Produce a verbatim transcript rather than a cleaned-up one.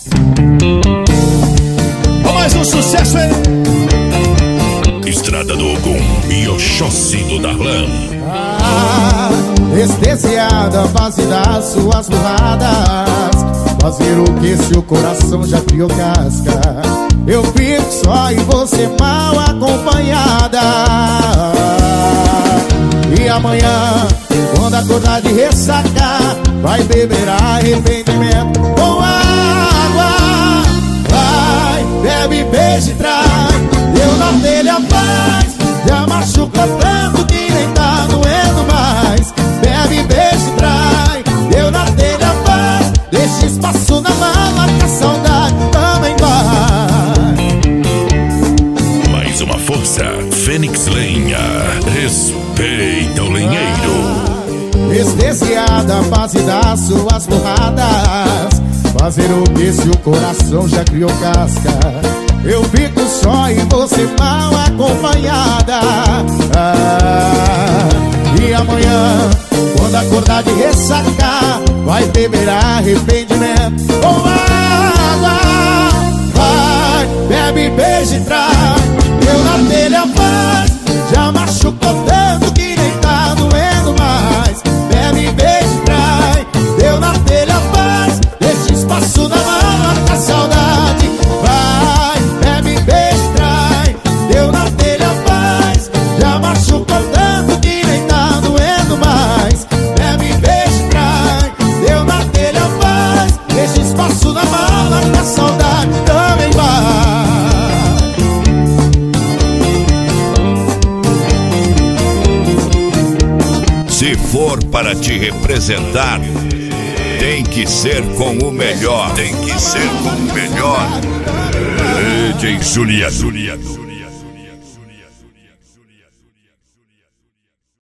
Mais um sucesso, hein? Estrada do Ogum e Oxóssi do Darlan. Ah, anestesiada à base das suas burradas, fazer o que se o coração já criou casca. Eu fico só e você mal acompanhada. E amanhã, quando acordar de ressaca, vai beber arrependimento com água. Vai, bebe, beija e trai. Eu na telha faz, já machuca tanto que nem tá doendo mais. Bebe, beija e trai. Eu na telha faz, deixa espaço na mala que a saudade também vai. Mais uma força, Fênix Lenha. Respeita o lenheiro. Anestesiada à base das suas porradas, fazer o que se o coração já criou casca. Eu fico só e você mal acompanhada. Ah, e amanhã, quando acordar de ressaca, vai beber arrependimento com água. Vai, bebe, beija e trai. Eu na telha faz, já machucou tanto que nem tá doendo mais. Bebe, beija e trai. Eu na telha faz, deixa espaço na mala que a saudade vai. Bebe, beija e trai. Eu na telha faz, já machucou tanto que nem tá doendo mais. Bebe, beija e trai. Eu na telha faz, deixa espaço na mala que a saudade também vai. Se for para te representar, tem que ser com o melhor. Tem que ser com o melhor. D J Juliano.